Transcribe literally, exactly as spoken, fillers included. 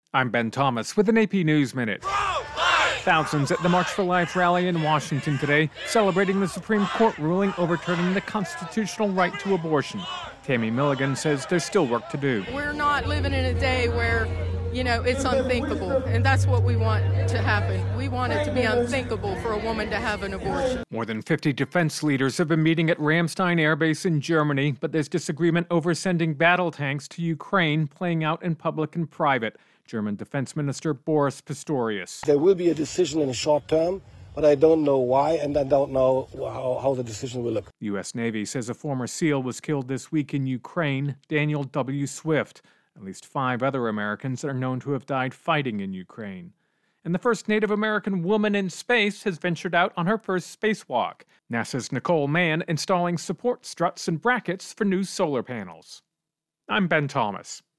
I'm Ben Thomas with an A P News Minute. Thousands at the March for Life rally in Washington today, celebrating the Supreme Court ruling overturning the constitutional right to abortion. Tammy Milligan says there's still work to do. We're not living in a day where, you know, it's unthinkable, and that's what we want to happen. We want it to be unthinkable for a woman to have an abortion. More than fifty defense leaders have been meeting at Ramstein Air Base in Germany, but there's disagreement over sending battle tanks to Ukraine, playing out in public and private. German Defense Minister Boris Pistorius. There will be a decision in the short term, but I don't know why, and I don't know how, how the decision will look. The U S Navy says a former SEAL was killed this week in Ukraine, Daniel W. Swift. At least five other Americans are known to have died fighting in Ukraine. And the first Native American woman in space has ventured out on her first spacewalk. NASA's Nicole Mann installing support struts and brackets for new solar panels. I'm Ben Thomas.